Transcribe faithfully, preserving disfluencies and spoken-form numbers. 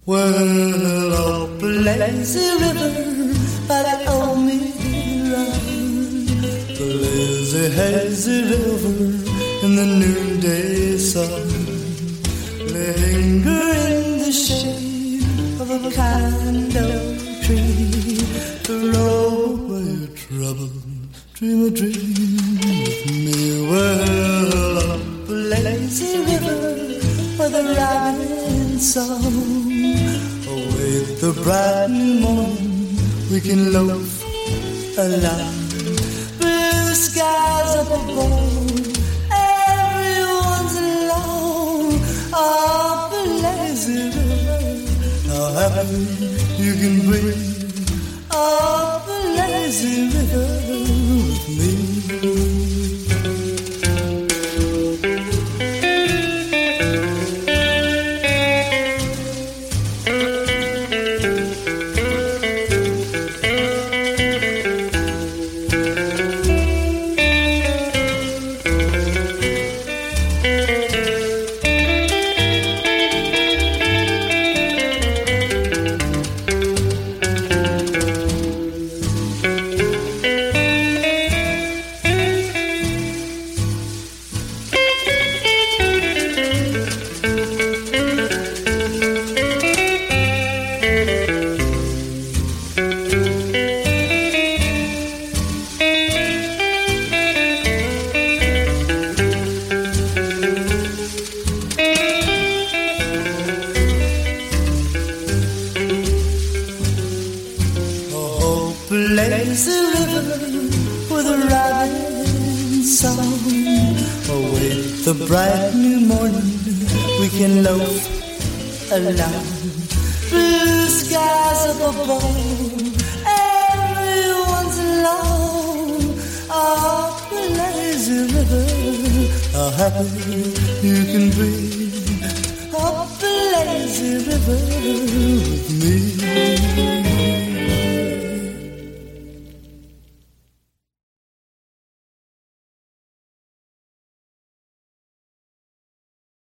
Well, up a lazy river by the old run, the lazy hazy river in the noonday sun, linger in the shade of a kind old tree, to roll away your trouble, dream a dream with me. Well, up a lazy river where the robin song await the bright new morning, we can loaf along. Blue skies up above, everyone's alone. Up a lazy river, how happy you can be. Up a lazy river with me. Lazy river with a robin song, await the bright new morning, we can loaf along. Blue skies up above, everyone's alone. Up the lazy river, how happy you can be. Up the lazy river with me.